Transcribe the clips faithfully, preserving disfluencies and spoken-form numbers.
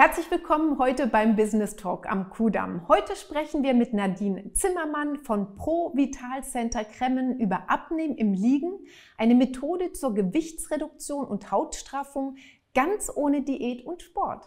Herzlich willkommen heute beim Business Talk am Kudamm. Heute sprechen wir mit Nadine Zimmermann von Pro Vital Center Kremmen über Abnehmen im Liegen, eine Methode zur Gewichtsreduktion und Hautstraffung, ganz ohne Diät und Sport.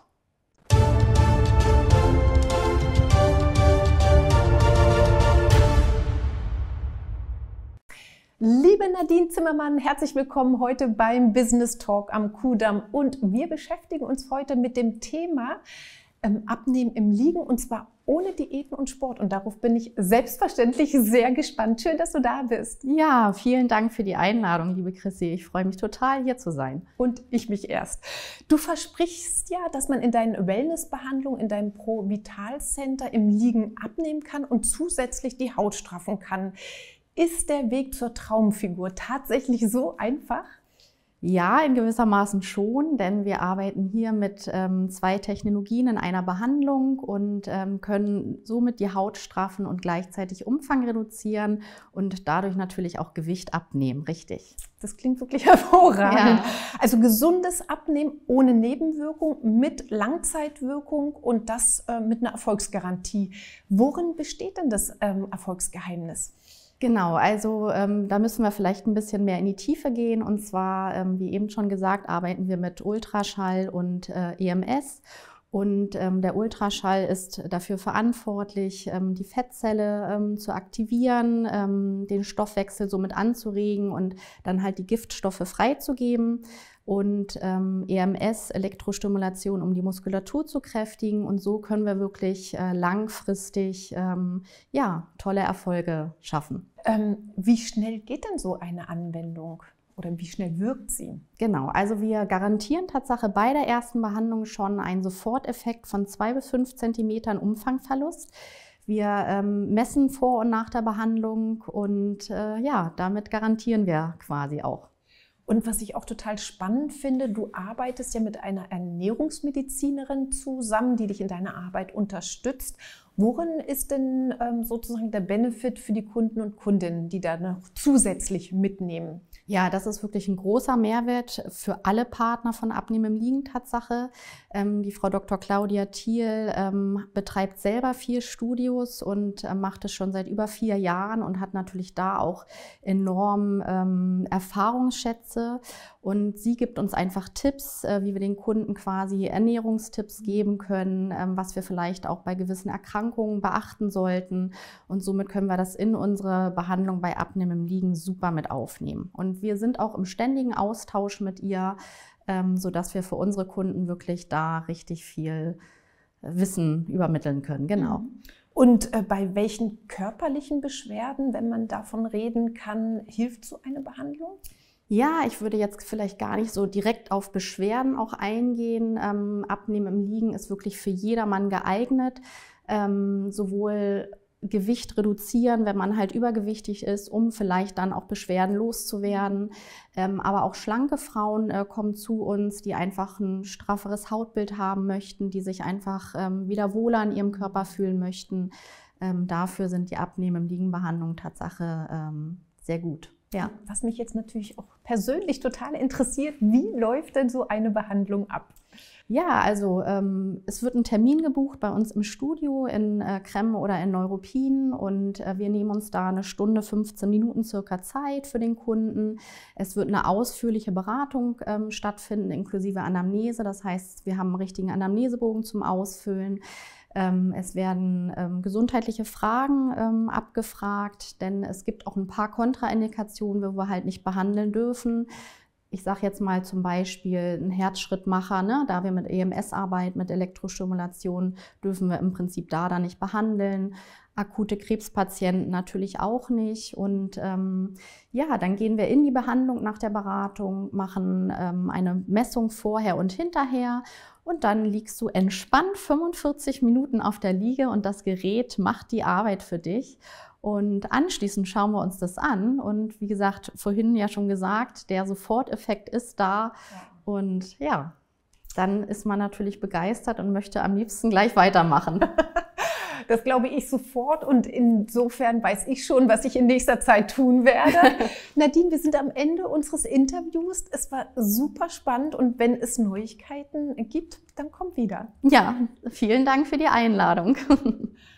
Liebe Nadine Zimmermann, herzlich willkommen heute beim Business Talk am Kudamm. Und wir beschäftigen uns heute mit dem Thema ähm, Abnehmen im Liegen, und zwar ohne Diäten und Sport. Und darauf bin ich selbstverständlich sehr gespannt. Schön, dass du da bist. Ja, vielen Dank für die Einladung, liebe Chrissy. Ich freue mich total, hier zu sein. Und ich mich erst. Du versprichst ja, dass man in deinen Wellnessbehandlungen, in deinem Pro Vital Center im Liegen abnehmen kann und zusätzlich die Haut straffen kann. Ist der Weg zur Traumfigur tatsächlich so einfach? Ja, in gewissermaßen schon, denn wir arbeiten hier mit ähm, zwei Technologien in einer Behandlung und ähm, können somit die Haut straffen und gleichzeitig Umfang reduzieren und dadurch natürlich auch Gewicht abnehmen, richtig. Das klingt wirklich hervorragend. Ja. Also gesundes Abnehmen ohne Nebenwirkung, mit Langzeitwirkung und das äh, mit einer Erfolgsgarantie. Worin besteht denn das ähm, Erfolgsgeheimnis? Genau, also ähm, da müssen wir vielleicht ein bisschen mehr in die Tiefe gehen. Und zwar, ähm, wie eben schon gesagt, arbeiten wir mit Ultraschall und äh, E M S. Und ähm, der Ultraschall ist dafür verantwortlich, ähm, die Fettzelle ähm, zu aktivieren, ähm, den Stoffwechsel somit anzuregen und dann halt die Giftstoffe freizugeben. Und ähm, E M S, Elektrostimulation, um die Muskulatur zu kräftigen. Und so können wir wirklich äh, langfristig ähm, ja, tolle Erfolge schaffen. Ähm, wie schnell geht denn so eine Anwendung? Oder wie schnell wirkt sie? Genau, also wir garantieren Tatsache bei der ersten Behandlung schon einen Soforteffekt von zwei bis fünf Zentimetern Umfangverlust. Wir ähm, messen vor und nach der Behandlung und äh, ja, damit garantieren wir quasi auch. Und was ich auch total spannend finde, du arbeitest ja mit einer Ernährungsmedizinerin zusammen, die dich in deiner Arbeit unterstützt. Worin ist denn ähm, sozusagen der Benefit für die Kunden und Kundinnen, die da noch zusätzlich mitnehmen? Ja, das ist wirklich ein großer Mehrwert für alle Partner von Abnehmen im Liegen Tatsache. Ähm, die Frau Doktor Claudia Thiel ähm, betreibt selber vier Studios und äh, macht es schon seit über vier Jahren und hat natürlich da auch enorm ähm, Erfahrungsschätze. Und sie gibt uns einfach Tipps, äh, wie wir den Kunden quasi Ernährungstipps geben können, ähm, was wir vielleicht auch bei gewissen Erkrankungen beachten sollten. Und somit können wir das in unsere Behandlung bei Abnehmen im Liegen super mit aufnehmen. Und wir sind auch im ständigen Austausch mit ihr, ähm, sodass wir für unsere Kunden wirklich da richtig viel Wissen übermitteln können. Genau. Und äh, bei welchen körperlichen Beschwerden, wenn man davon reden kann, hilft so eine Behandlung? Ja, ich würde jetzt vielleicht gar nicht so direkt auf Beschwerden auch eingehen. Ähm, Abnehmen im Liegen ist wirklich für jedermann geeignet, ähm, sowohl Gewicht reduzieren, wenn man halt übergewichtig ist, um vielleicht dann auch Beschwerden loszuwerden. Ähm, aber auch schlanke Frauen äh, kommen zu uns, die einfach ein strafferes Hautbild haben möchten, die sich einfach ähm, wieder wohler in ihrem Körper fühlen möchten. Ähm, dafür sind die Abnehmen im Liegen Behandlungen Tatsache ähm, sehr gut. Ja. Was mich jetzt natürlich auch persönlich total interessiert, wie läuft denn so eine Behandlung ab? Ja, also ähm, es wird ein Termin gebucht bei uns im Studio in äh, Kremmen oder in Neuruppin und äh, wir nehmen uns da eine Stunde, fünfzehn Minuten circa Zeit für den Kunden. Es wird eine ausführliche Beratung ähm, stattfinden, inklusive Anamnese. Das heißt, wir haben einen richtigen Anamnesebogen zum Ausfüllen. Ähm, es werden ähm, gesundheitliche Fragen ähm, abgefragt, denn es gibt auch ein paar Kontraindikationen, wo wir halt nicht behandeln dürfen. Ich sage jetzt mal zum Beispiel einen Herzschrittmacher, ne? Da wir mit E M S arbeiten, mit Elektrostimulation, dürfen wir im Prinzip da dann nicht behandeln. Akute Krebspatienten natürlich auch nicht. Und ähm, ja, dann gehen wir in die Behandlung nach der Beratung, machen ähm, eine Messung vorher und hinterher. Und dann liegst du entspannt fünfundvierzig Minuten auf der Liege und das Gerät macht die Arbeit für dich. Und anschließend schauen wir uns das an. Und wie gesagt, vorhin ja schon gesagt, der Soforteffekt ist da. Ja. Und ja, dann ist man natürlich begeistert und möchte am liebsten gleich weitermachen. Das glaube ich sofort und insofern weiß ich schon, was ich in nächster Zeit tun werde. Nadine, wir sind am Ende unseres Interviews. Es war super spannend und wenn es Neuigkeiten gibt, dann komm wieder. Ja, vielen Dank für die Einladung.